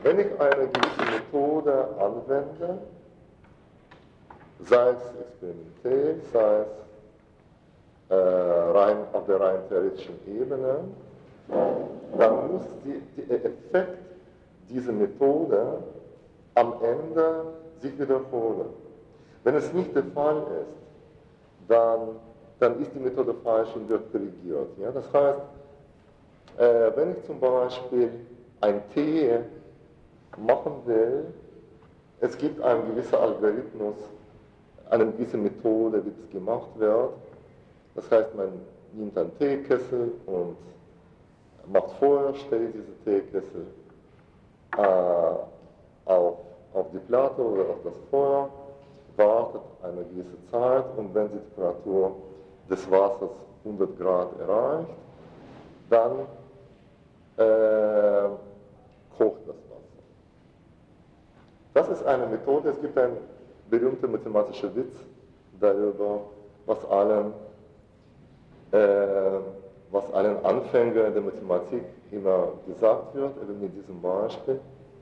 Wenn ich eine gewisse Methode anwende, sei es experimentell, sei es auf der rein theoretischen Ebene, dann muss der Effekt dieser Methode am Ende sich wiederholen. Wenn es nicht der Fall ist, dann ist die Methode falsch und wird korrigiert. Ja? Das heißt, wenn ich zum Beispiel ein Tee machen will, es gibt einen gewissen Algorithmus, eine gewisse Methode, wie das gemacht wird. Das heißt, man nimmt einen Teekessel und macht Feuer, stellt diesen Teekessel auf die Platte oder auf das Feuer, wartet eine gewisse Zeit und wenn die Temperatur des Wassers 100 Grad erreicht, dann kocht das Wasser. Das ist eine Methode, es gibt einen berühmten mathematischen Witz darüber, was allen Anfängern der Mathematik immer gesagt wird, eben mit diesem Beispiel.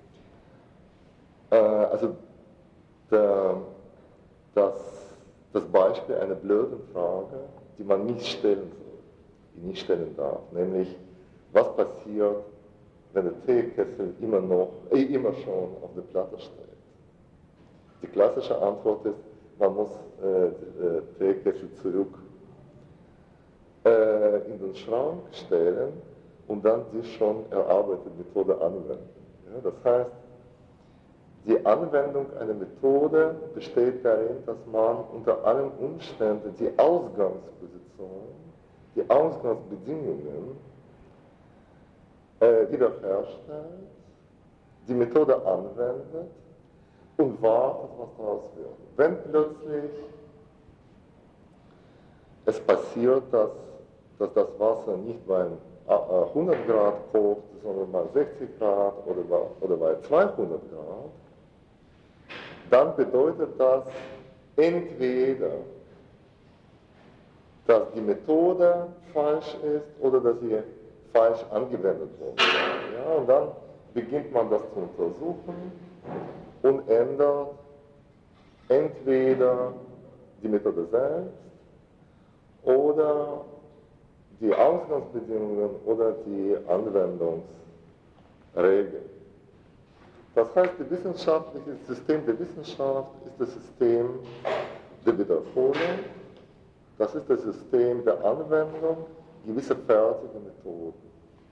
Das Beispiel einer blöden Frage, die man nicht stellen soll, die nicht stellen darf, nämlich, was passiert, wenn der Teekessel immer schon auf der Platte steht. Die klassische Antwort ist, man muss den Teekessel zurück in den Schrank stellen und dann die schon erarbeitete Methode anwenden. Ja, das heißt, die Anwendung einer Methode besteht darin, dass man unter allen Umständen die Ausgangsposition, die Ausgangsbedingungen wiederherstellt, die Methode anwendet und wartet, was daraus wird. Wenn plötzlich es passiert, dass das Wasser nicht bei 100 Grad kocht, sondern bei 60 Grad oder bei 200 Grad, dann bedeutet das entweder, dass die Methode falsch ist oder dass sie falsch angewendet wurde. Ja, und dann beginnt man das zu untersuchen und ändert entweder die Methode selbst oder die Ausgangsbedingungen oder die Anwendungsregeln. Das heißt, das wissenschaftliche System der Wissenschaft ist das System der Wiederholung, das ist das System der Anwendung gewisser fertiger Methoden.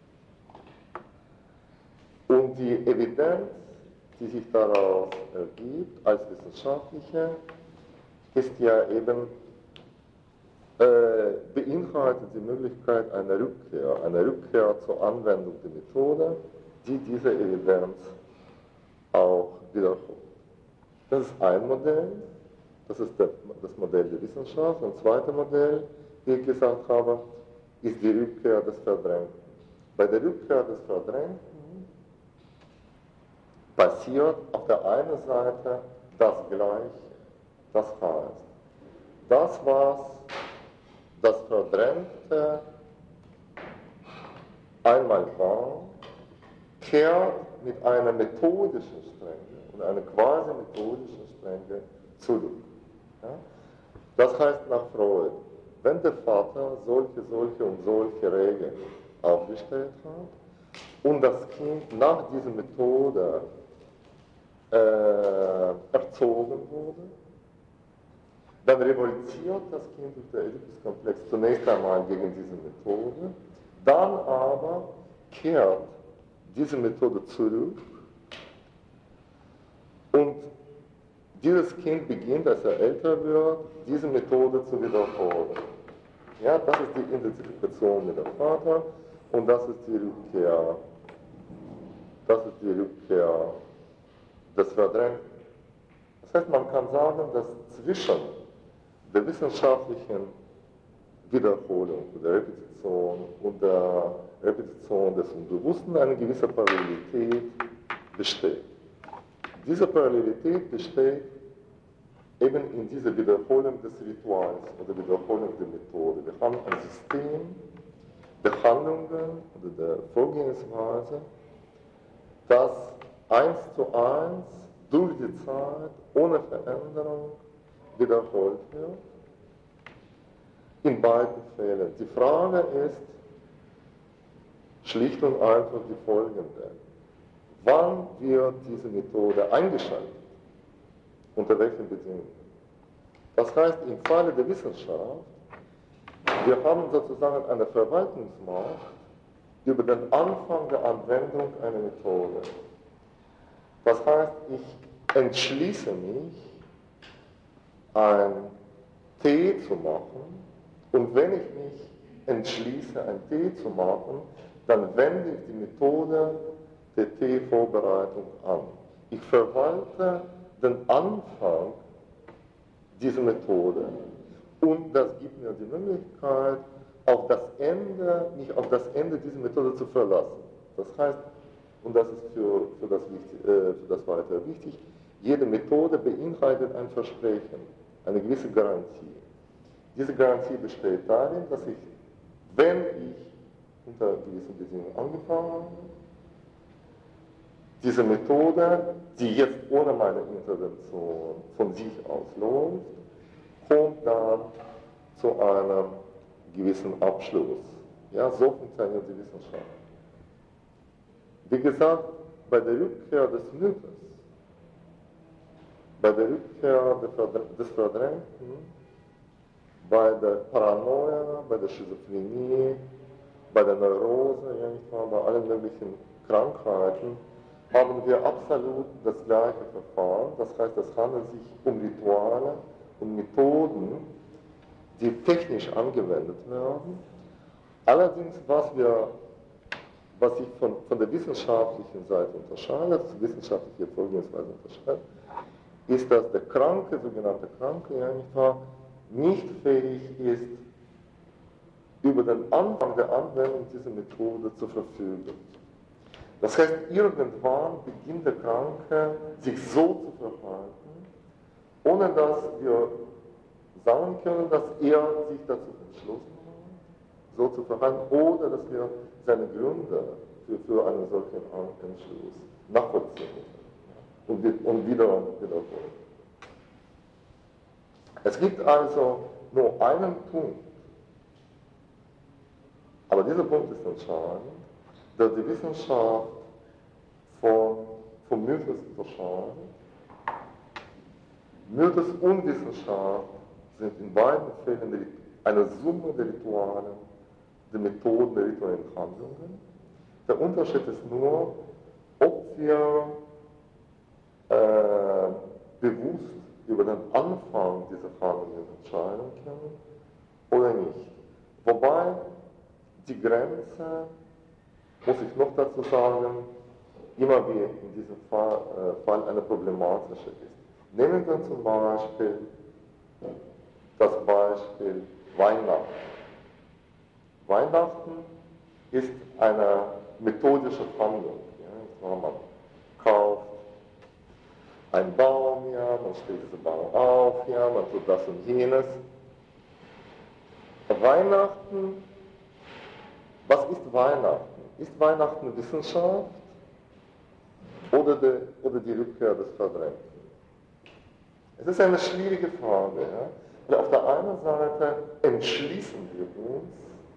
Und die Evidenz, die sich daraus ergibt als wissenschaftliche, ist ja eben beinhaltet die Möglichkeit einer Rückkehr zur Anwendung der Methode, die diese Evidenz auch wiederholt. Das ist ein Modell, das ist das Modell der Wissenschaft. Und das zweite Modell, wie ich gesagt habe, ist die Rückkehr des Verdrängten. Bei der Rückkehr des Verdrängten passiert auf der einen Seite das Gleiche. Das heißt, das, was das Verdrängte einmal war, kehrt mit einer methodischen Strenge und einer quasi methodischen Strenge zurück. Ja? Das heißt nach Freud, wenn der Vater solche und solche Regeln aufgestellt hat und das Kind nach dieser Methode erzogen wurde, dann revoltiert das Kind durch den Oedipus-Komplex zunächst einmal gegen diese Methode, dann aber kehrt diese Methode zurück und dieses Kind beginnt, als er älter wird, diese Methode zu wiederholen. Ja, das ist die Identifikation mit dem Vater und das ist die Rückkehr des Verdrängten. Das heißt, man kann sagen, dass zwischen der wissenschaftlichen Wiederholung, der Repetition und der Repetition des Unbewussten eine gewisse Parallelität besteht. Diese Parallelität besteht eben in dieser Wiederholung des Rituals oder Wiederholung der Methode. Wir haben ein System der Handlungen oder der Vorgehensweise, das 1:1 durch die Zeit, ohne Veränderung, wiederholt wird. In beiden Fällen. Die Frage ist schlicht und einfach die folgende. Wann wird diese Methode eingeschaltet? Unter welchen Bedingungen? Das heißt, im Falle der Wissenschaft, wir haben sozusagen eine Verwaltungsmacht über den Anfang der Anwendung einer Methode. Das heißt, ich entschließe mich, ein T zu machen, und wenn ich mich entschließe, ein T zu machen, dann wende ich die Methode der T-Vorbereitung an. Ich verwalte den Anfang dieser Methode und das gibt mir die Möglichkeit, mich auf das Ende dieser Methode zu verlassen. Das heißt, und das ist für das Weitere wichtig, jede Methode beinhaltet ein Versprechen, eine gewisse Garantie. Diese Garantie besteht darin, dass ich, wenn ich unter gewissen Bedingungen angefangen habe, diese Methode, die jetzt ohne meine Intervention von sich aus läuft, kommt dann zu einem gewissen Abschluss. Ja, so funktioniert die Wissenschaft. Wie gesagt, bei der Rückkehr des Mythos, bei der Rückkehr des Verdrängten, bei der Paranoia, bei der Schizophrenie, bei der Neurose, ja nicht wahr, bei allen möglichen Krankheiten, haben wir absolut das gleiche Verfahren. Das heißt, es handelt sich um Rituale und Methoden, die technisch angewendet werden. Allerdings, was sich von der wissenschaftlichen Seite unterscheidet, zur wissenschaftlichen Vorgehensweise unterscheidet, ist, dass der sogenannte Kranke, ja nicht wahr, nicht fähig ist, über den Anfang der Anwendung dieser Methode zu verfügen. Das heißt, irgendwann beginnt der Kranke, sich so zu verhalten, ohne dass wir sagen können, dass er sich dazu entschlossen hat, so zu verhalten, oder dass wir seine Gründe für einen solchen Entschluss nachvollziehen und wiederholen. Es gibt also nur einen Punkt, aber dieser Punkt ist entscheidend, der die Wissenschaft vom Mythos unterscheidet. Mythos und Wissenschaft sind in beiden Fällen eine Summe der Rituale, der Methoden, der rituellen Handlungen. Der Unterschied ist nur, ob wir bewusst über den Anfang dieser Handlungen entscheiden können oder nicht. Wobei die Grenze, muss ich noch dazu sagen, immer wie in diesem Fall eine problematische ist. Nehmen wir zum Beispiel das Beispiel Weihnachten. Weihnachten ist eine methodische Handlung. Ja, man kauft einen Baum, ja, man stellt diesen Baum auf, ja, man tut das und jenes. Weihnachten, was ist Weihnachten? Ist Weihnachten Wissenschaft oder die Rückkehr des Verdrängten? Es ist eine schwierige Frage. Ja? Weil auf der einen Seite entschließen wir uns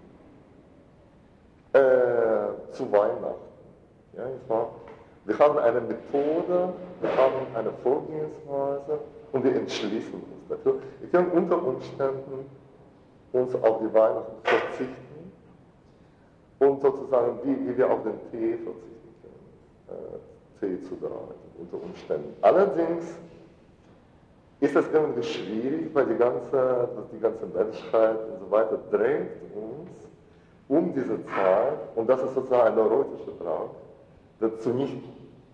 zu Weihnachten. Ja, wir haben eine Methode, wir haben eine Vorgehensweise und wir entschließen uns dafür. Wir können unter Umständen uns auf die Weihnachten verzichten und sozusagen, wie wir auf den Tee verzichten können, Tee zubereiten, unter Umständen. Allerdings ist das irgendwie schwierig, weil die ganze Menschheit und so weiter drängt uns um diese Zeit, und das ist sozusagen ein neurotischer Drang, dazu nicht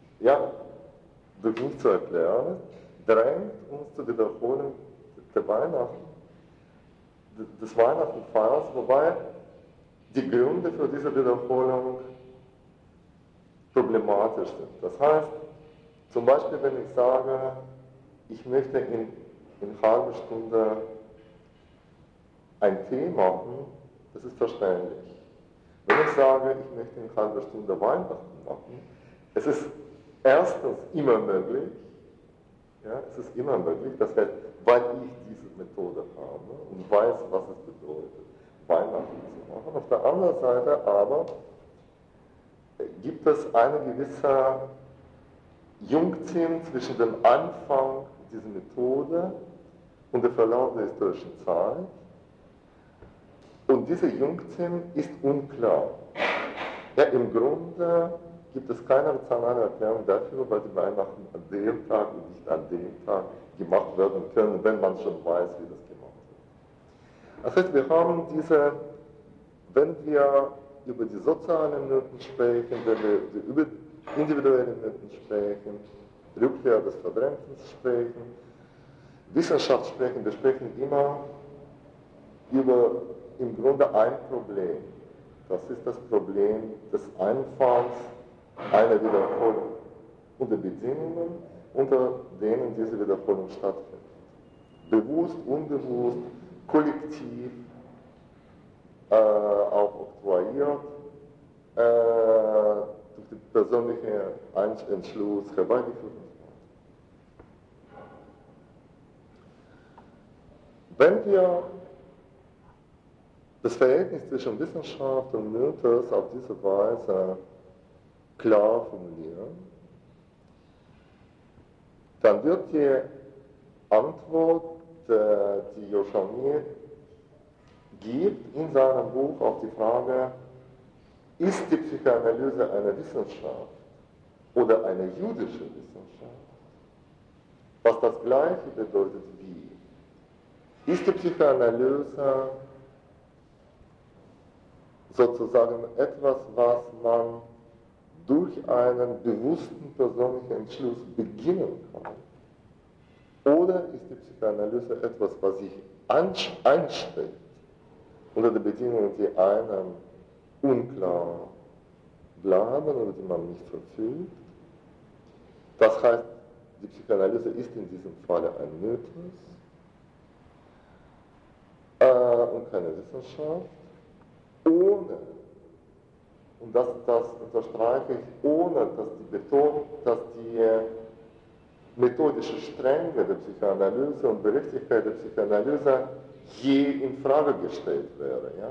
zu erklären, drängt uns zur Wiederholung der Weihnachten, des Weihnachtenfeiers, wobei die Gründe für diese Wiederholung problematisch sind. Das heißt, zum Beispiel, wenn ich sage, ich möchte in halber Stunde ein Tee machen, das ist verständlich. Wenn ich sage, ich möchte in halber Stunde Weihnachten machen, es ist erstens immer möglich, ja, es ist immer möglich, das heißt, weil ich diese Methode habe und weiß, was es bedeutet, Weihnachten zu machen. Auf der anderen Seite aber gibt es eine gewisse Jungziehen zwischen dem Anfang dieser Methode und dem Verlauf der historischen Zeit. Und diese Jungziehen ist unklar. Ja, im Grunde gibt es keine rationale Erklärung dafür, weil die Weihnachten an dem Tag und nicht an dem Tag gemacht werden können, wenn man schon weiß, wie das gemacht wird. Das heißt, wir haben diese, wenn wir über die sozialen Mythen sprechen, wenn wir über individuelle Mythen sprechen, Rückkehr des Verdrängten sprechen, Wissenschaft sprechen, wir sprechen immer über im Grunde ein Problem. Das ist das Problem des Einfalls einer Wiederholung und der Bedingungen, unter denen diese Wiederholung stattfindet. Bewusst, unbewusst, kollektiv, auch oktroyiert, durch den persönlichen Entschluss herbeigeführt. Wenn wir das Verhältnis zwischen Wissenschaft und Mythos auf diese Weise klar formulieren, dann wird die Antwort, die Yoshami gibt in seinem Buch auf die Frage, ist die Psychoanalyse eine Wissenschaft oder eine jüdische Wissenschaft, was das Gleiche bedeutet wie? Ist die Psychoanalyse sozusagen etwas, was man durch einen bewussten persönlichen Entschluss beginnen kann? Oder ist die Psychoanalyse etwas, was sich einstellt unter den Bedingungen, die einem unklar bleiben oder die man nicht verfügt? Das heißt, die Psychoanalyse ist in diesem Falle ein Mythos und keine Wissenschaft, ohne, und das unterstreiche ich, ohne dass die methodische Strenge der Psychoanalyse und Berechtigkeit der Psychoanalyse je in Frage gestellt wäre. Ja?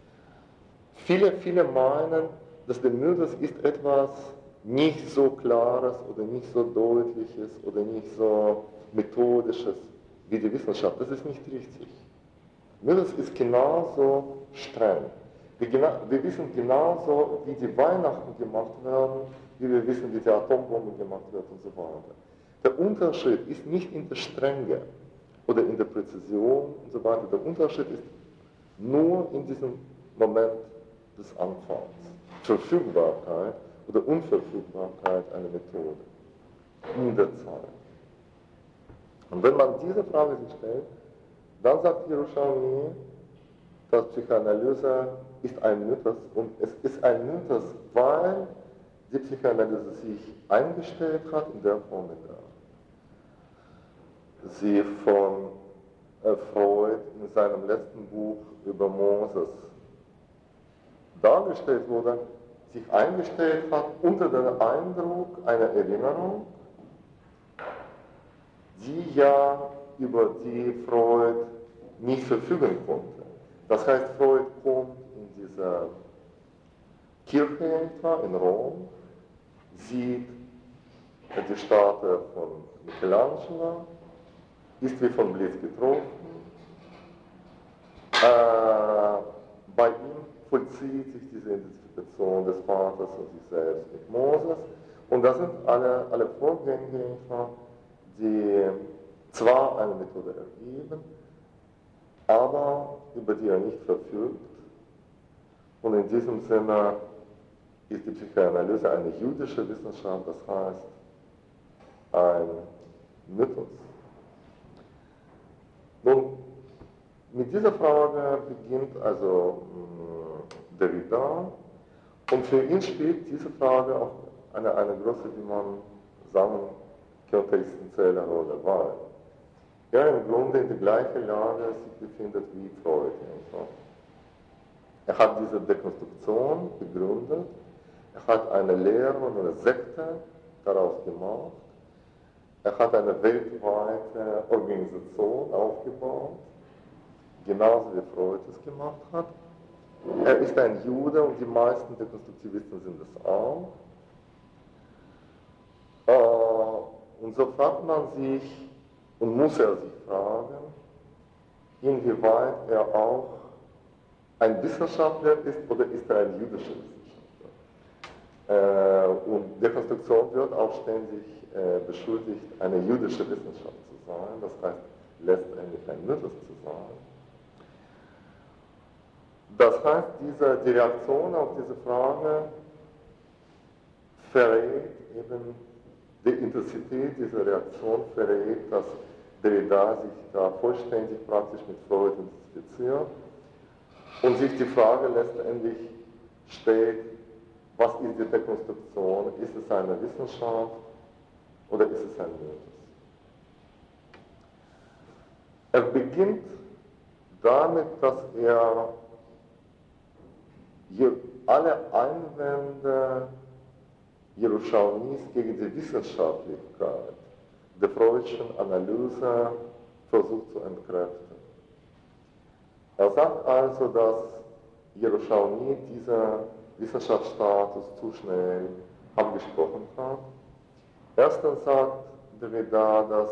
Viele meinen, dass der Mythos ist etwas nicht so Klares oder nicht so Deutliches oder nicht so Methodisches wie die Wissenschaft. Das ist nicht richtig. Mythos ist genauso streng. Wir wissen genauso, wie die Weihnachten gemacht werden, wie wir wissen, wie die Atombombe gemacht wird und so weiter. Der Unterschied ist nicht in der Strenge oder in der Präzision und so weiter. Der Unterschied ist nur in diesem Moment des Anfangs. Verfügbarkeit oder Unverfügbarkeit einer Methode in der Zeit. Und wenn man diese Frage sich stellt, dann sagt Yerushalmi, dass Psychoanalyse ist ein Mythos und es ist ein Mythos, weil die Psychoanalyse sich eingestellt hat in der Form, in der sie von Freud in seinem letzten Buch über Moses dargestellt wurde, sich eingestellt hat unter dem Eindruck einer Erinnerung, die ja über die Freud nicht verfügen konnte. Das heißt, Freud kommt in diese Kirche in Rom, sieht die Statue von Michelangelo, ist wie vom Blitz getroffen. Bei ihm vollzieht sich diese Identifikation des Vaters und sich selbst mit Moses. Und das sind alle Vorgänge, die zwar eine Methode ergeben, aber über die er nicht verfügt. Und in diesem Sinne ist die Psychoanalyse eine jüdische Wissenschaft, das heißt ein Mythos. Nun, mit dieser Frage beginnt also Derrida, und für ihn spielt diese Frage auch eine große, wie man sagen könnte, essentielle Rolle, weil er im Grunde in der gleichen Lage sich befindet wie Freud. Er hat diese Dekonstruktion begründet, er hat eine Lehre und eine Sekte daraus gemacht. Er hat eine weltweite Organisation aufgebaut, genauso wie Freud es gemacht hat. Er ist ein Jude und die meisten Dekonstruktivisten sind es auch. Und so fragt man sich und muss er sich fragen, inwieweit er auch ein Wissenschaftler ist oder ist er ein jüdischer Wissenschaftler. Und Dekonstruktion wird auch ständig beschuldigt, eine jüdische Wissenschaft zu sein, das heißt letztendlich ein Mythos zu sein. Das heißt, die Reaktion auf diese Frage verrät eben, die Intensität dieser Reaktion verrät, dass Derrida sich da vollständig praktisch mit Freud identifiziert und sich die Frage letztendlich stellt, was ist die Dekonstruktion? Ist es eine Wissenschaft oder ist es ein Mythos? Er beginnt damit, dass er hier alle Einwände Yerushalmis gegen die Wissenschaftlichkeit der freudischen Analyse versucht zu entkräften. Er sagt also, dass Yerushalmi diesen Wissenschaftsstatus zu schnell angesprochen hat. Erstens sagt Derrida, dass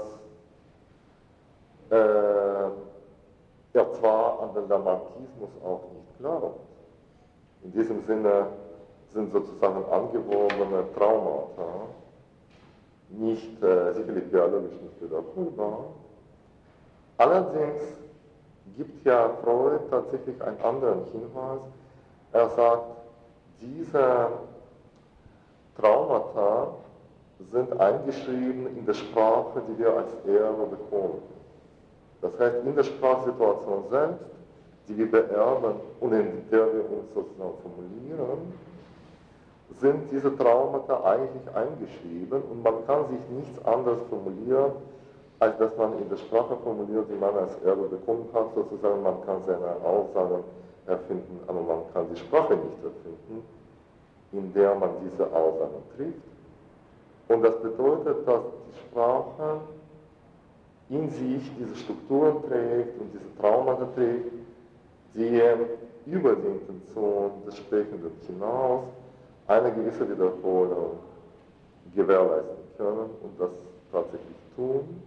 er zwar an den Lamarckismus auch nicht glaubt. In diesem Sinne sind sozusagen angeborene Traumata nicht sicherlich biologisch nicht wiederholbar. Allerdings gibt ja Freud tatsächlich einen anderen Hinweis. Er sagt, diese Traumata sind eingeschrieben in der Sprache, die wir als Erbe bekommen. Das heißt, in der Sprachsituation selbst, die wir beerben und in der wir uns sozusagen formulieren, sind diese Traumata eigentlich eingeschrieben und man kann sich nichts anderes formulieren, als dass man in der Sprache formuliert, die man als Erbe bekommen hat, sozusagen, man kann seine Aussagen erfinden, aber man kann die Sprache nicht erfinden, in der man diese Aussagen trifft. Und das bedeutet, dass die Sprache in sich diese Strukturen trägt und diese Traumata trägt, die über die Intention des Sprechenden hinaus eine gewisse Wiederholung gewährleisten können und das tatsächlich tun.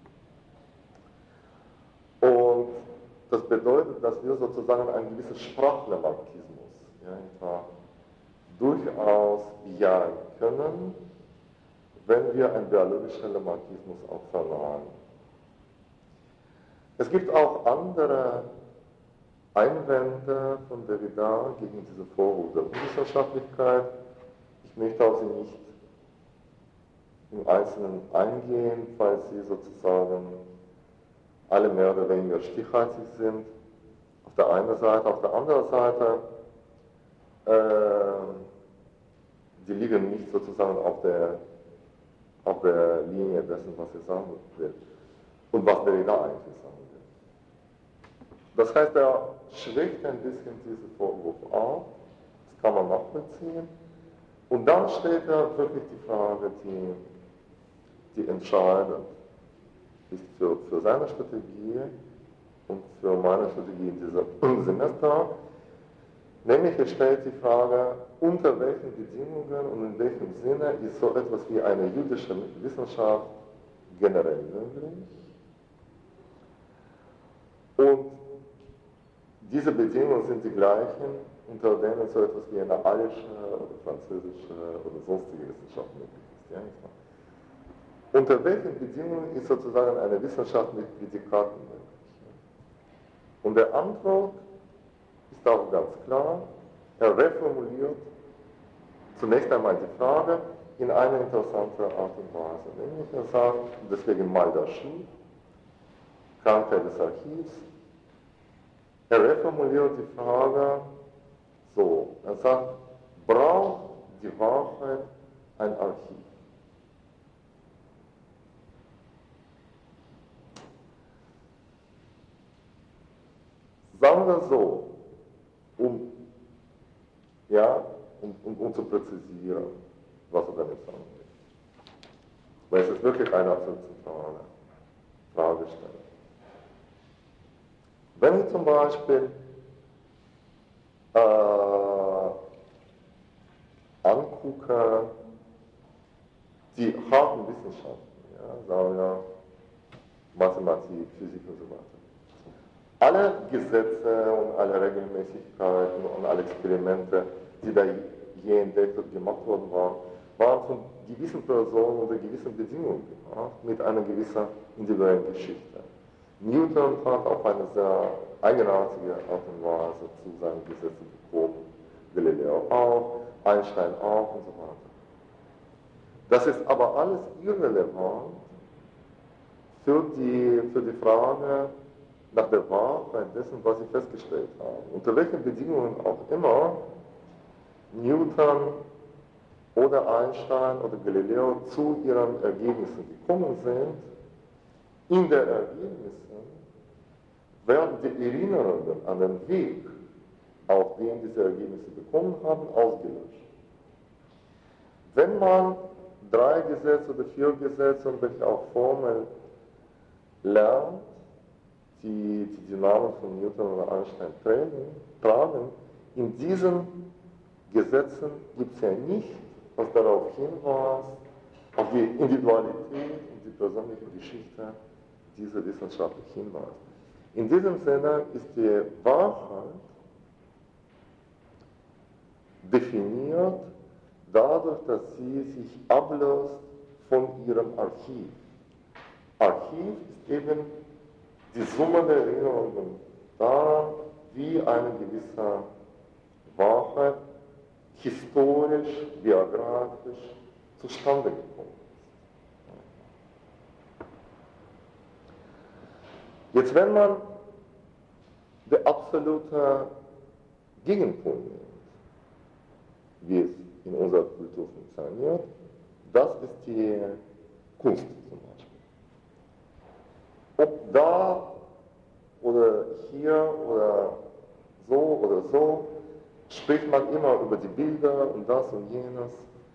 Und das bedeutet, dass wir sozusagen einen gewissen Sprachlamarckismus durchaus bejahen können, wenn wir einen biologischen Lamarckismus auch verneinen. Es gibt auch andere Einwände von Derrida gegen diese Vorwurf der Unwissenschaftlichkeit. Ich möchte auf sie nicht im Einzelnen eingehen, weil sie sozusagen alle mehr oder weniger stichhaltig sind. Auf der einen Seite, auf der anderen Seite, die liegen nicht sozusagen auf der Linie dessen, was sie sagen will und was Derrida eigentlich sagen will. Das heißt, er schwächt ein bisschen diesen Vorwurf auf, das kann man nachvollziehen. Und dann stellt er wirklich die Frage, die entscheidend ist für seine Strategie und für meine Strategie in diesem Semester. Nämlich er stellt die Frage, unter welchen Bedingungen und in welchem Sinne ist so etwas wie eine jüdische Wissenschaft generell möglich. Und diese Bedingungen sind die gleichen, unter denen so etwas wie eine arische oder französische oder sonstige Wissenschaft möglich ist. Ja? Unter welchen Bedingungen ist sozusagen eine Wissenschaft mit Prädikaten möglich? Und der Antwort ist auch ganz klar. Er reformuliert zunächst einmal die Frage in eine interessante Art und Weise. Nämlich er sagt, deswegen mal das Schuh, Krankheit des Archivs. Er reformuliert die Frage so. Er sagt, braucht die Wahrheit ein Archiv? Sagen wir so, um zu präzisieren, was er damit sagen will. Weil es ist wirklich eine absolut zentrale Fragestellung. Wenn ich zum Beispiel angucke, die harten Wissenschaften, ja, sagen wir Mathematik, Physik und so weiter. Alle Gesetze und alle Regelmäßigkeiten und alle Experimente, die da je entdeckt und gemacht worden waren von gewissen Personen unter gewissen Bedingungen gemacht, mit einer gewissen individuellen Geschichte. Newton hat auf eine sehr eigenartige Art und Weise zu seinen Gesetzen gekommen, Galileo auch, Einstein auch und so weiter. Das ist aber alles irrelevant für die Frage nach der Wahrheit dessen, was sie festgestellt haben. Unter welchen Bedingungen auch immer Newton oder Einstein oder Galileo zu ihren Ergebnissen gekommen sind, in der Ergebnisse werden die Erinnerungen an den Weg, auf den diese Ergebnisse bekommen haben, ausgelöscht. Wenn man 3 Gesetze oder 4 Gesetze und welche auch Formeln lernt, die Namen von Newton oder Einstein tragen, in diesen Gesetzen gibt es ja nicht, was darauf hinweist, auf die Individualität und die persönliche Geschichte dieser wissenschaftlich hinweist. In diesem Sinne ist die Wahrheit definiert dadurch, dass sie sich ablöst von ihrem Archiv. Archiv ist eben die Summe der Erinnerungen daran, wie eine gewisse Wahrheit historisch, biografisch zustande gekommen ist. Jetzt, wenn man den absoluten Gegenpol nimmt, wie es in unserer Kultur funktioniert, das ist die Kunst zum Beispiel. Ob da oder hier oder so, spricht man immer über die Bilder und das und jenes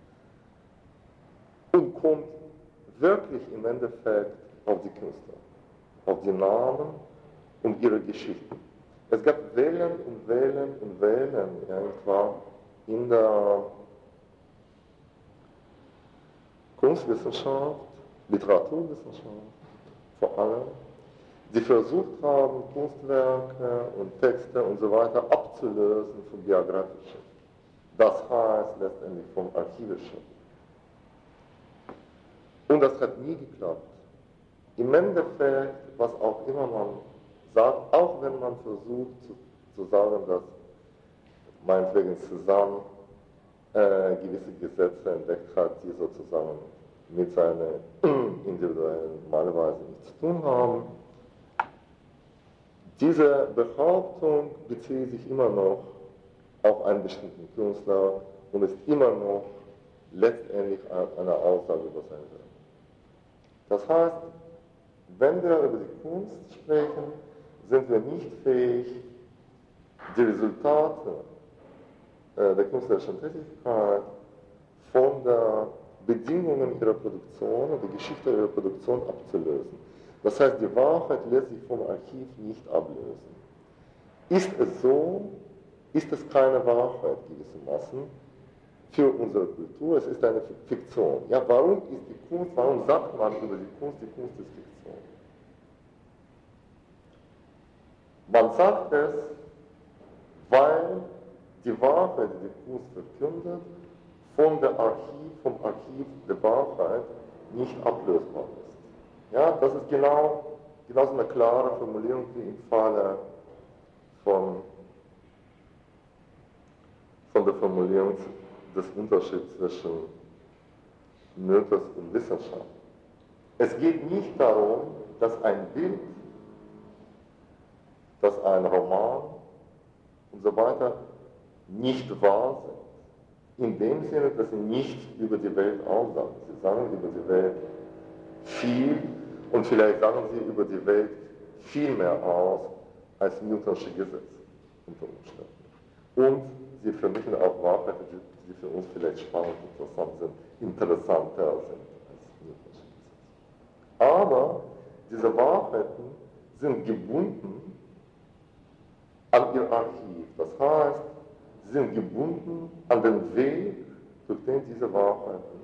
und kommt wirklich im Endeffekt auf die Künstler, auf die Namen und ihre Geschichten. Es gab Wellen und Wellen und Wellen irgendwann in der Kunstwissenschaft, Literaturwissenschaft vor allem, die versucht haben, Kunstwerke und Texte und so weiter abzulösen vom Biografischen. Das heißt letztendlich vom Archivischen. Und das hat nie geklappt. Im Endeffekt, was auch immer man sagt, auch wenn man versucht zu sagen, dass meinetwegen Cézanne gewisse Gesetze entdeckt hat, die sozusagen mit seiner individuellen Malweise nichts zu tun haben. Diese Behauptung bezieht sich immer noch auf einen bestimmten Künstler und ist immer noch letztendlich eine Aussage über sein Werk. Das heißt, wenn wir über die Kunst sprechen, sind wir nicht fähig, die Resultate der künstlerischen Tätigkeit von den Bedingungen ihrer Produktion und der Geschichte ihrer Produktion abzulösen. Das heißt, die Wahrheit lässt sich vom Archiv nicht ablösen. Ist es so, ist es keine Wahrheit gewissermaßen für unsere Kultur, es ist eine Fiktion. Ja, warum ist die Kunst, warum sagt man über die Kunst ist Fiktion? Man sagt es, weil die Wahrheit, die die Kunst verkündet, vom Archiv der Wahrheit nicht ablösbar ist. Ja, das ist genau so eine klare Formulierung wie im Falle von der Formulierung des Unterschieds zwischen Mythos und Wissenschaft. Es geht nicht darum, dass ein Bild, dass ein Roman und so weiter nicht wahr sind. In dem Sinne, dass sie nicht über die Welt aussagen. Sie sagen über die Welt viel und vielleicht sagen sie über die Welt viel mehr aus als Newtonsche Gesetze unter Umständen. Und sie vermitteln auch Wahrheiten, die für uns vielleicht spannend und interessant sind, interessanter sind als Newtonsche Gesetze. Aber diese Wahrheiten sind gebunden an ihr Archiv. Das heißt, sie sind gebunden an den Weg, durch den diese Wahrheiten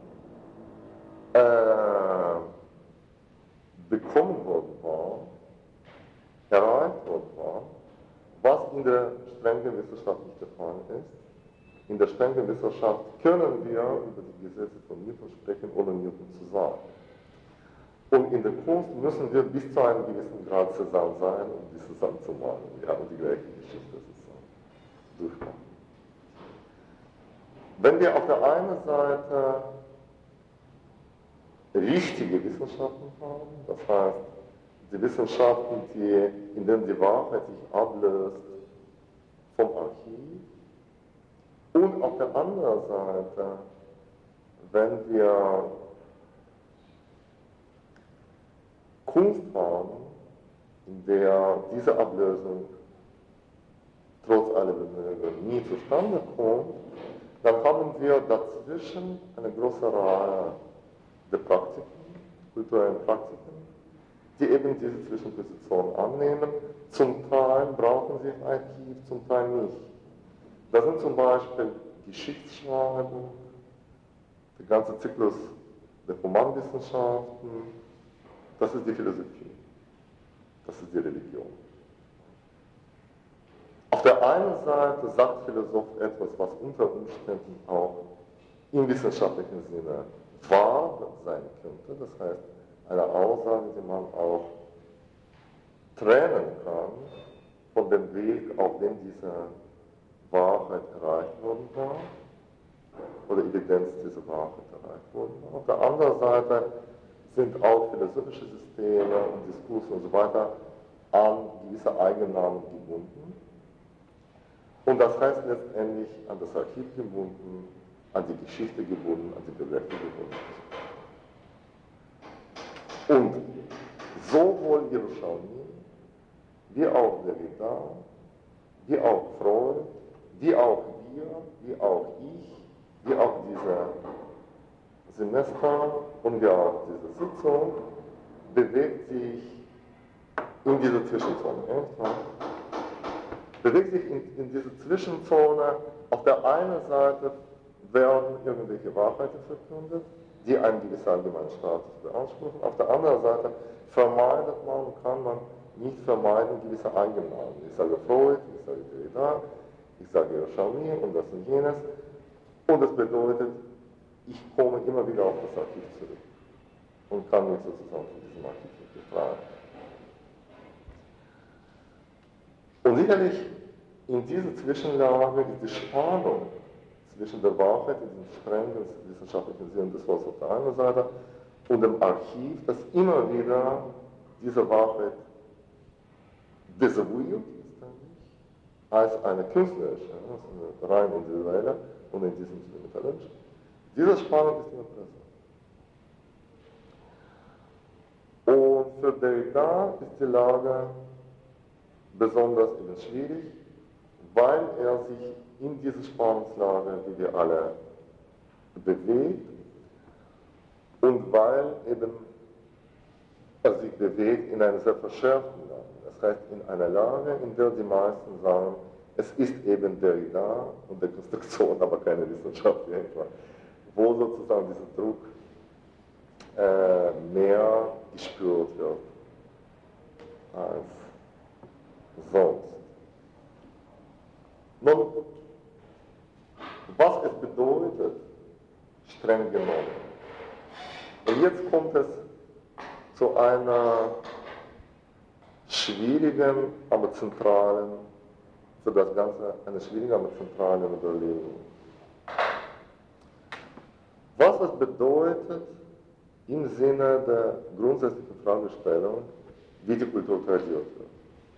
bekommen worden waren, erreicht worden waren, was in der strengen Wissenschaft nicht der Fall ist. In der strengen Wissenschaft können wir über die Gesetze von Newton sprechen, ohne Newton zu sein. Und in der Kunst müssen wir bis zu einem gewissen Grad zusammen sein, um die zusammenzumachen, ja, und die gleiche Geschichte sozusagen durchmachen. Wenn wir auf der einen Seite richtige Wissenschaften haben, das heißt, die Wissenschaften, in denen die Wahrheit sich ablöst vom Archiv, und auf der anderen Seite, wenn wir Kunst haben, in der diese Ablösung trotz aller Bemühungen nie zustande kommt, dann haben wir dazwischen eine große Reihe der Praktiken, kulturellen Praktiken, die eben diese Zwischenposition annehmen. Zum Teil brauchen sie ein Archiv, zum Teil nicht. Das sind zum Beispiel Geschichtsschreibung, der ganze Zyklus der Humanwissenschaften, das ist die Philosophie, das ist die Religion. Auf der einen Seite sagt Philosoph etwas, was unter Umständen auch im wissenschaftlichen Sinne wahr sein könnte, das heißt eine Aussage, die man auch trennen kann von dem Weg, auf dem diese Wahrheit erreicht worden war, oder Evidenz dieser Wahrheit erreicht worden war. Auf der anderen Seite sind auch philosophische Systeme und Diskurse und so weiter an gewisse Eigennamen gebunden. Und das heißt letztendlich an das Archiv gebunden, an die Geschichte gebunden, an die Bewertung gebunden. Und sowohl Yerushalmi, wie auch Derrida, wie auch Freud, wie auch wir, wie auch ich, wie auch diese Semester und wie auch diese Sitzung bewegt sich in dieser Zwischenzone. Bewegt sich in dieser Zwischenzone. Auf der einen Seite werden irgendwelche Wahrheiten verkündet, die einen gewissen allgemeinen Status beanspruchen. Auf der anderen Seite vermeidet man und kann man nicht vermeiden gewisse Eigennamen. Ich sage Freud, ich sage Derrida, ich sage Yerushalmi und das und jenes. Und das bedeutet, ich komme immer wieder auf das Archiv zurück und kann mich sozusagen von diesem Archiv befreien. Und sicherlich in dieser Zwischenlage ist die Spannung zwischen der Wahrheit in dem strengen wissenschaftlichen Sinn des Wortes auf der einen Seite und dem Archiv, das immer wieder diese Wahrheit desavouiert, als eine künstlerische, eine rein individuelle und in diesem Sinne methodische. Diese Spannung ist immer präsent. Und für Derrida ist die Lage besonders eben schwierig, weil er sich in dieser Spannungslage, die wir alle bewegt, und weil eben er sich bewegt in einer sehr verschärften Lage. Das heißt, in einer Lage, in der die meisten sagen, es ist eben Derrida und der Konstruktion, aber keine Wissenschaft, wo sozusagen dieser Druck mehr gespürt wird als sonst. Nun, was es bedeutet, streng genommen. Und jetzt kommt es zu einer schwierigen, aber zentralen, für das Ganze eine schwierige, aber zentrale Überlegung. Was es bedeutet im Sinne der grundsätzlichen Fragestellung, wie die Kultur tradiert wird.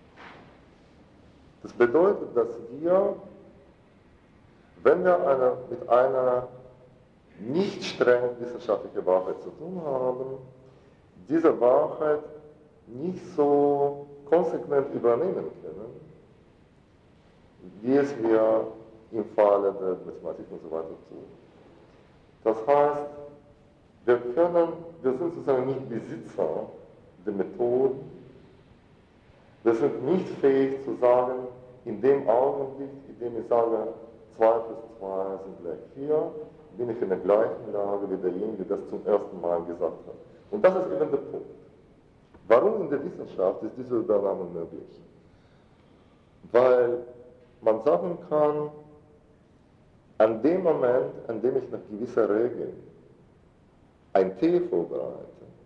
Das bedeutet, dass wir, wenn wir mit einer nicht streng wissenschaftlichen Wahrheit zu tun haben, diese Wahrheit nicht so konsequent übernehmen können, wie es wir im Falle der Mathematik und so weiter tun. Das heißt, wir wir sind sozusagen nicht Besitzer der Methoden, wir sind nicht fähig zu sagen, in dem Augenblick, in dem ich sage, 2 plus 2 sind gleich 4, bin ich in der gleichen Lage wie derjenige, der das zum ersten Mal gesagt hat. Und das ist eben der Punkt. Warum in der Wissenschaft ist diese Übernahme möglich? Weil man sagen kann, an dem Moment, an dem ich nach gewisser Regel ein Tee vorbereite,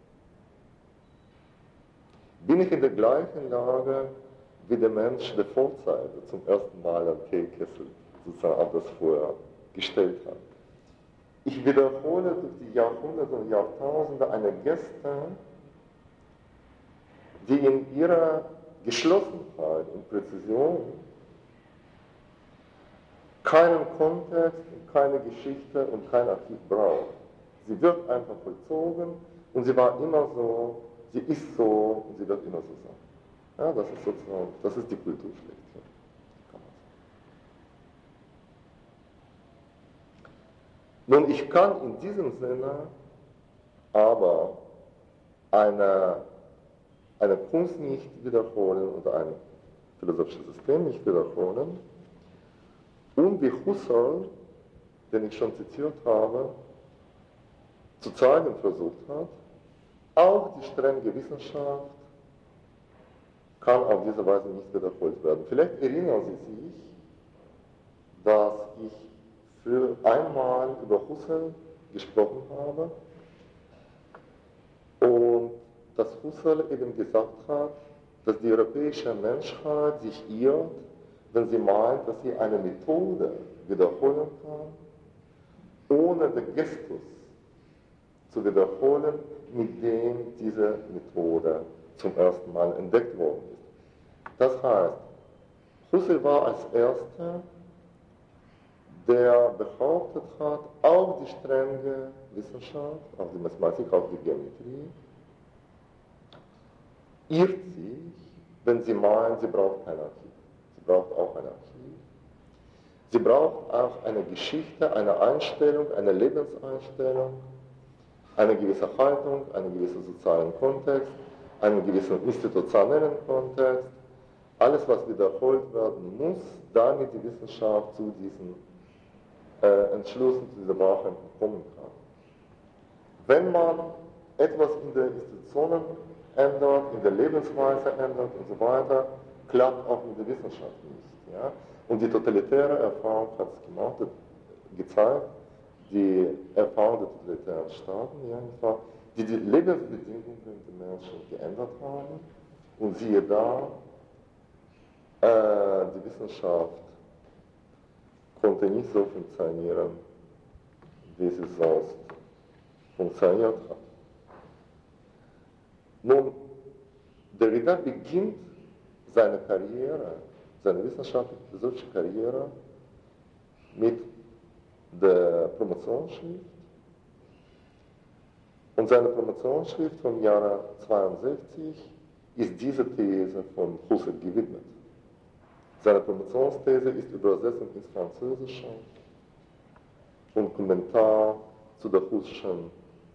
bin ich in der gleichen Lage wie der Mensch der Vorzeit, der zum ersten Mal einen Teekessel sozusagen auf das Feuer gestellt hat. Ich wiederhole durch die Jahrhunderte und Jahrtausende eine Geste, die in ihrer Geschlossenheit und Präzision keinen Kontext und keine Geschichte und kein Archiv braucht. Sie wird einfach vollzogen und sie war immer so, sie ist so und sie wird immer so sein. Ja, das ist sozusagen, das ist die Kultur schlechthin. Nun, ich kann in diesem Sinne aber eine Kunst nicht wiederholen oder ein philosophisches System nicht wiederholen, um wie Husserl, den ich schon zitiert habe, zu zeigen versucht hat, auch die strenge Wissenschaft kann auf diese Weise nicht wiederholt werden. Vielleicht erinnern Sie sich, dass ich für einmal über Husserl gesprochen habe und dass Husserl eben gesagt hat, dass die europäische Menschheit sich irrt, wenn sie meint, dass sie eine Methode wiederholen kann, ohne den Gestus zu wiederholen, mit dem diese Methode zum ersten Mal entdeckt worden ist. Das heißt, Husserl war als Erster, der behauptet hat, auch die strenge Wissenschaft, auch die Mathematik, auch die Geometrie, irrt sich, wenn sie meint, sie braucht kein Archiv. Sie braucht auch ein Archiv. Sie braucht auch eine Geschichte, eine Einstellung, eine Lebenseinstellung, eine gewisse Haltung, einen gewissen sozialen Kontext, einen gewissen institutionellen Kontext. Alles, was wiederholt werden muss, damit die Wissenschaft zu diesen Entschlüssen, zu dieser Brauchung kommen kann. Wenn man etwas in den Institutionen ändert, in der Lebensweise ändert und so weiter, klappt auch mit der Wissenschaft nicht. Ja? Und die totalitäre Erfahrung hat es gezeigt, die Erfahrung der totalitären Staaten, ja, die die Lebensbedingungen der Menschen geändert haben. Und siehe da, die Wissenschaft konnte nicht so funktionieren, wie sie sonst funktioniert hat. Nun, Derrida beginnt seine Karriere, seine wissenschaftliche Karriere mit der Promotionsschrift. Und seine Promotionsschrift vom Jahre 62 ist diese These von Husserl gewidmet. Seine Promotionsthese ist Übersetzung ins Französische und Kommentar zu der Husserlschen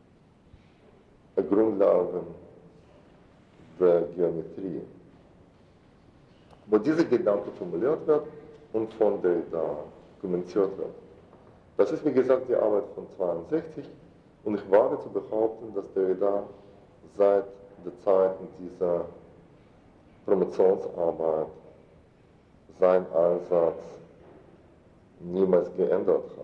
Grundlagen der Geometrie, wo dieser Gedanke formuliert wird und von Derrida kommentiert wird. Das ist, wie gesagt, die Arbeit von 62 und ich wage zu behaupten, dass Derrida seit der Zeit dieser Promotionsarbeit seinen Ansatz niemals geändert hat.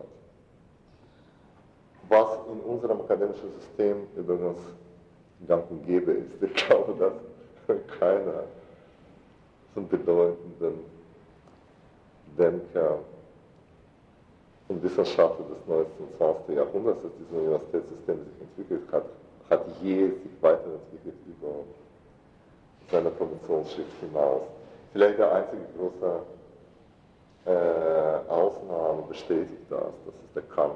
Was in unserem akademischen System übrigens gang und gäbe ist. Ich glaube, dass keiner von bedeutenden Denker und Wissenschaftler des 19. und 20. Jahrhunderts, das dieses Universitätssystem sich entwickelt hat, hat je sich weiterentwickelt über seine Promotionsschrift hinaus. Vielleicht der einzige große Ausnahme bestätigt das ist der Kant.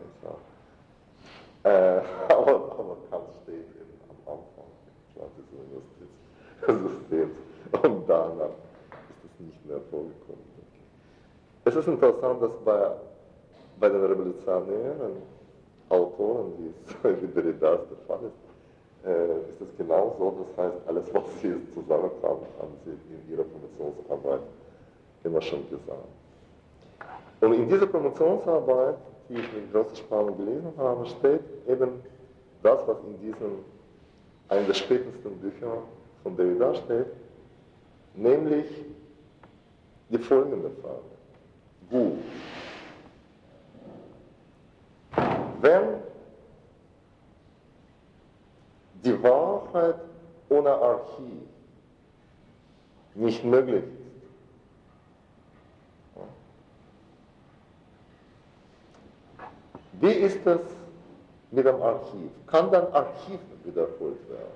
Ja, aber Kant steht eben am Anfang des Universitätssystems und danach ist es nicht mehr vorgekommen. Es ist interessant, dass bei den Revolutionären Autoren, wie es in Derrida der Fall ist es genauso. Das heißt, alles, was sie jetzt zusammentragen, haben sie in ihrer Promotionsarbeit immer schon gesagt. Und in dieser Promotionsarbeit, die ich mit großer Spannung gelesen habe, steht eben das, was in einem der spätesten Bücher von Derrida steht, nämlich die folgende Frage. Gut. Wenn die Wahrheit ohne Archiv nicht möglich ist, wie ist es mit dem Archiv? Kann dann Archiv wiederholt werden?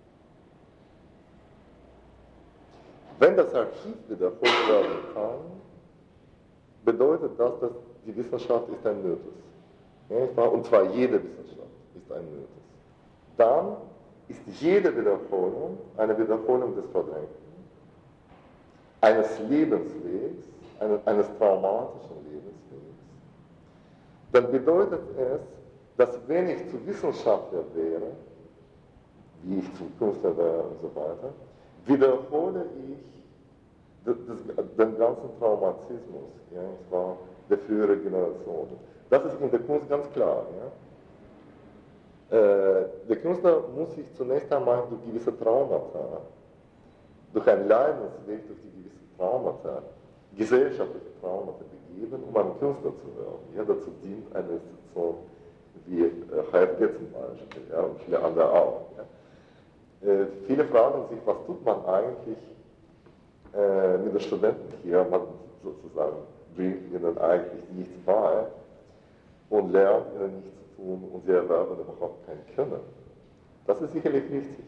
Wenn das Archiv wiederholt werden kann, bedeutet das, dass die Wissenschaft ist ein Mythos. Ja, und zwar jede Wissenschaft ist ein Mythos. Dann ist jede Wiederholung eine Wiederholung des Verdrängten, eines Lebenswegs, eines traumatischen Lebenswegs. Dann bedeutet es, dass wenn ich zu Wissenschaftler wäre, wie ich zum Künstler wäre und so weiter, wiederhole ich den ganzen Traumatismus, ja, und zwar der früheren Generationen. Das ist in der Kunst ganz klar. Ja. Der Künstler muss sich zunächst einmal durch gewisse Traumata, durch einen Leidensweg, durch die gewissen Traumata, gesellschaftliche Traumata begeben, um ein Künstler zu werden. Ja, dazu dient eine Institution wie HFG zum Beispiel, ja, und viele andere auch. Ja. Viele fragen sich, was tut man eigentlich mit den Studenten hier? Man sozusagen bringt ihnen eigentlich nichts bei und lernt ihnen nichts zu tun und sie erwerben überhaupt kein Können. Das ist sicherlich richtig.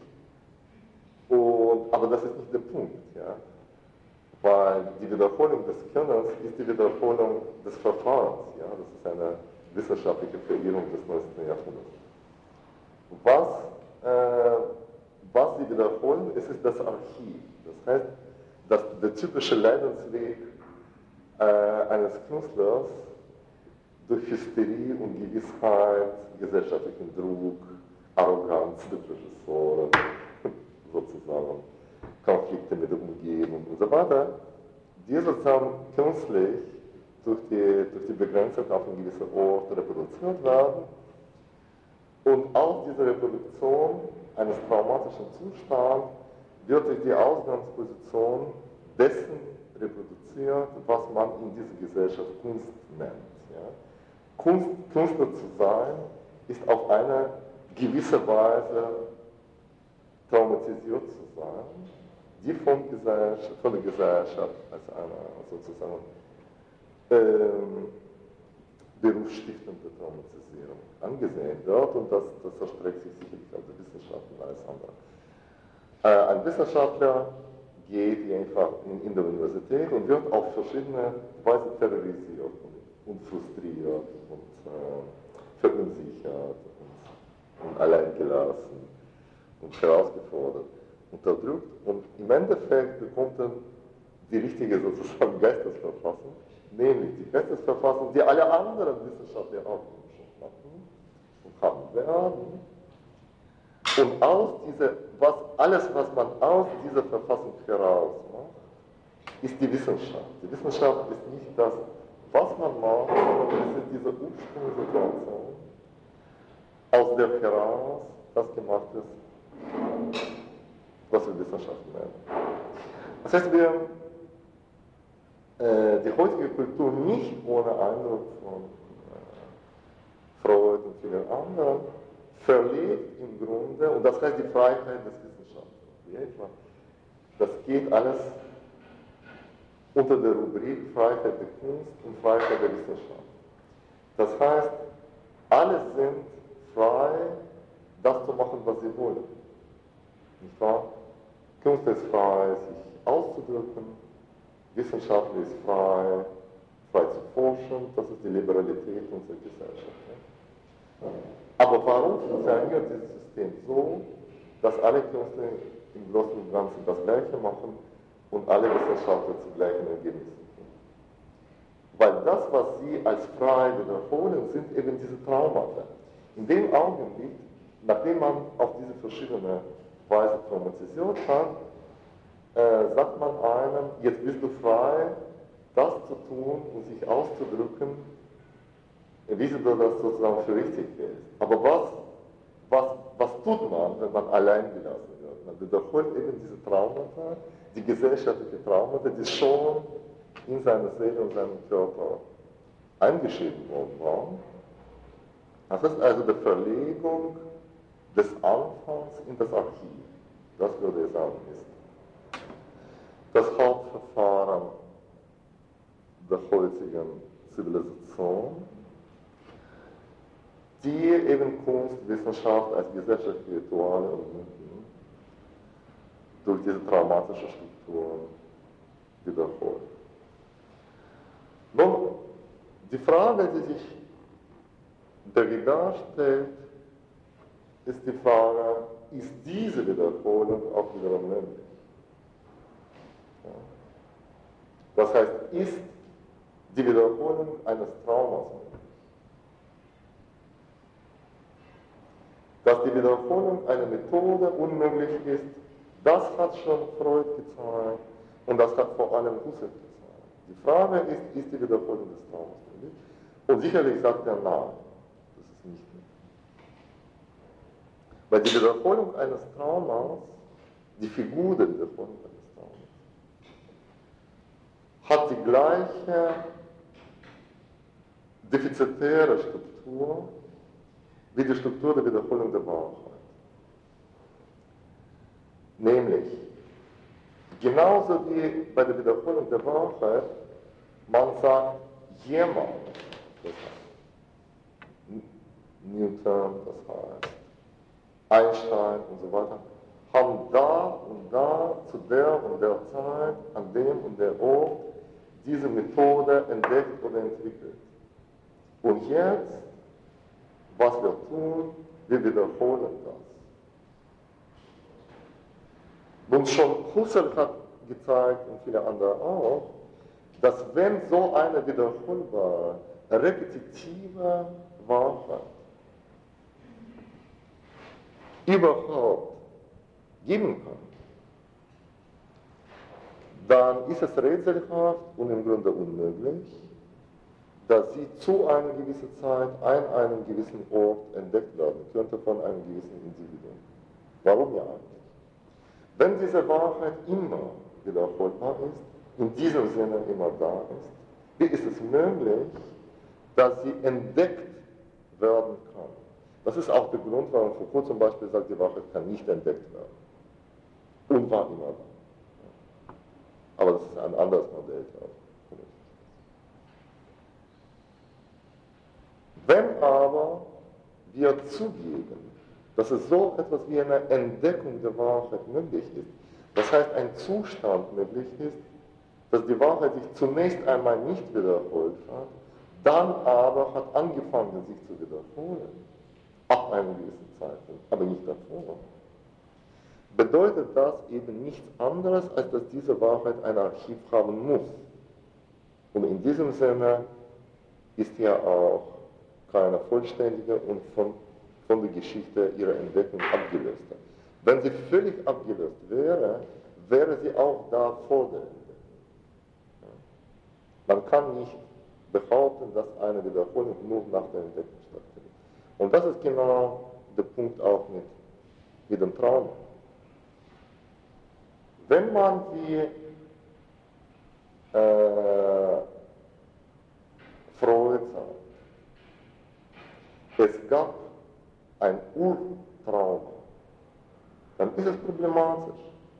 Aber das ist nicht der Punkt. Ja? Weil die Wiederholung des Könnens ist die Wiederholung des Verfahrens. Ja? Das ist eine wissenschaftliche Verirrung des 19. Jahrhunderts. Was sie wiederholen, ist das Archiv. Das heißt, dass der typische Leidensweg eines Künstlers durch Hysterie und Gewissheit, gesellschaftlichen Druck, Arroganz der Professoren, sozusagen Konflikte mit der Umgebung und so weiter, die sozusagen künstlich durch die Begrenzung auf einen gewissen Ort reproduziert werden und aus dieser Reproduktion eines traumatischen Zustands wird durch die Ausgangsposition dessen reproduziert, was man in dieser Gesellschaft Kunst nennt. Ja. Künstler zu sein, ist auf eine gewisse Weise traumatisiert zu sein, die von der Gesellschaft als eine sozusagen berufsstiftende Traumatisierung angesehen wird, und das erstreckt sich sicherlich auf die Wissenschaft und alles andere. Ein Wissenschaftler geht einfach in der Universität und wird auf verschiedene Weise terrorisiert und frustriert und verunsichert und alleingelassen und herausgefordert, unterdrückt, und im Endeffekt bekommt er die richtige sozusagen Geistesverfassung, nämlich die Geistesverfassung, die alle anderen Wissenschaftler auch schon hatten und haben werden. Und alles, was man aus dieser Verfassung heraus macht, ist die Wissenschaft. Die Wissenschaft ist nicht das, was man macht, sondern es ist diese Ursprungssituation, aus der heraus das gemacht ist, was wir Wissenschaft nennen. Das heißt, die heutige Kultur nicht ohne Eindruck von Freud und vielen anderen verliert im Grunde, und das heißt die Freiheit des Wissenschaftlers. Das geht alles unter der Rubrik Freiheit der Kunst und Freiheit der Wissenschaft. Das heißt, alle sind frei, das zu machen, was sie wollen. Nicht wahr? Kunst ist frei, sich auszudrücken, Wissenschaft ist frei zu forschen, das ist die Liberalität unserer Gesellschaft. Ja? Aber warum funktioniert dieses System so, dass alle Künstler im Großen und Ganzen das Gleiche machen und alle Wissenschaftler zu gleichen Ergebnissen kommen? Weil das, was sie als frei wiederholen, sind eben diese Traumata. In dem Augenblick, nachdem man auf diese verschiedene Weise traumatisiert hat, sagt man einem, jetzt bist du frei, das zu tun und sich auszudrücken, wie du das sozusagen für richtig hältst. Aber was tut man, wenn man allein gelassen wird? Man wiederholt eben diese Traumata, die gesellschaftlichen Traumata, die schon in seiner Seele und seinem Körper eingeschrieben worden waren. Das ist also die Verlegung des Anfangs in das Archiv. Das würde ich sagen, ist das Hauptverfahren der heutigen Zivilisation, die eben Kunst, Wissenschaft als gesellschaftliche Rituale und Mythen durch diese traumatische Strukturen wiederholt. Nun, die Frage, die sich Derrida stellt, ist die Frage, ist diese Wiederholung auch wiederum möglich? Ja. Das heißt, ist die Wiederholung eines Traumas möglich? Dass die Wiederholung einer Methode unmöglich ist, das hat schon Freud gezeigt und das hat vor allem Husserl gezeigt. Die Frage ist die Wiederholung des Traumas möglich? Und sicherlich sagt er nein, das ist nicht möglich. Weil die Wiederholung eines Traumas, die Figur der Wiederholung eines Traumas, hat die gleiche defizitäre Struktur wie die Struktur der Wiederholung der Wahrheit. Nämlich, genauso wie bei der Wiederholung der Wahrheit, man sagt, jemand, das heißt Newton, das heißt Einstein und so weiter, haben da und da, zu der und der Zeit, an dem und der Ort, diese Methode entdeckt oder entwickelt. Und jetzt, was wir tun, wir wiederholen das. Und schon Husserl hat gezeigt, und viele andere auch, dass wenn so eine wiederholbare, repetitive Wahrheit überhaupt geben kann, dann ist es rätselhaft und im Grunde unmöglich, dass sie zu einer gewissen Zeit an einem gewissen Ort entdeckt werden könnte von einem gewissen Individuum. Warum ja eigentlich? Wenn diese Wahrheit immer wiederholbar ist, in diesem Sinne immer da ist, wie ist es möglich, dass sie entdeckt werden kann? Das ist auch der Grund, warum Foucault zum Beispiel sagt, die Wahrheit kann nicht entdeckt werden. Und war immer da. Aber das ist ein anderes Modell. Wenn aber wir zugeben, dass es so etwas wie eine Entdeckung der Wahrheit möglich ist, das heißt ein Zustand möglich ist, dass die Wahrheit sich zunächst einmal nicht wiederholt hat, dann aber hat angefangen, sich zu wiederholen, ab einem gewissen Zeitpunkt, aber nicht davor, bedeutet das eben nichts anderes, als dass diese Wahrheit ein Archiv haben muss. Und in diesem Sinne ist ja auch keine vollständige und von der Geschichte ihrer Entdeckung abgelöste. Wenn sie völlig abgelöst wäre, wäre sie auch da vor der Entdeckung. Man kann nicht behaupten, dass eine Wiederholung nur nach der Entdeckung stattfindet. Und das ist genau der Punkt auch mit dem Trauma. Wenn man wie Freud sagt, es gab ein Urtrauma, dann ist es problematisch.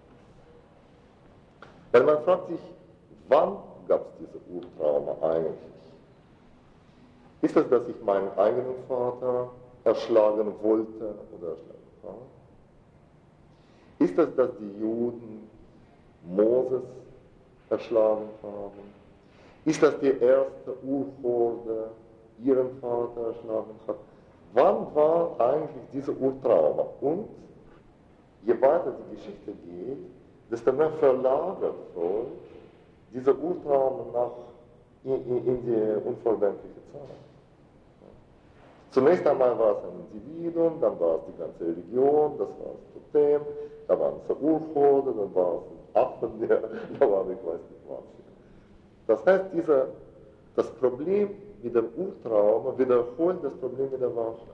Weil man fragt sich, wann gab es diese Urtrauma eigentlich? Ist es, dass ich meinen eigenen Vater erschlagen wollte oder erschlagen habe? Ist es, dass die Juden Moses erschlagen haben? Ist das die erste Urhorde ihren Vater erschlagen hat? Wann war eigentlich diese Urtrauma? Und je weiter die Geschichte geht, desto mehr verlagert Freud diese Urtrauma in die unvollendliche Zeit. Zunächst einmal war es ein Individuum, dann war es die ganze Religion, das war das Totem, da waren es der Urchode, dann war es ein Affen, da war ich weiß nicht was. Das heißt, das Problem mit dem Urtraum wiederholt das Problem mit der Wahrheit.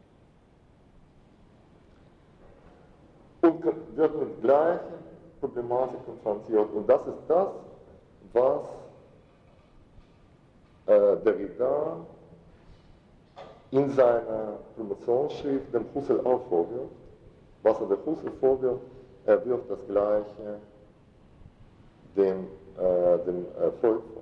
Und wird mit gleichen Problematik konfrontiert. Und das ist das, was Derrida in seiner Promotionsschrift dem Husserl auch vorwirft. Was er dem Husserl vorwirft, er wirft das Gleiche dem Volk vor.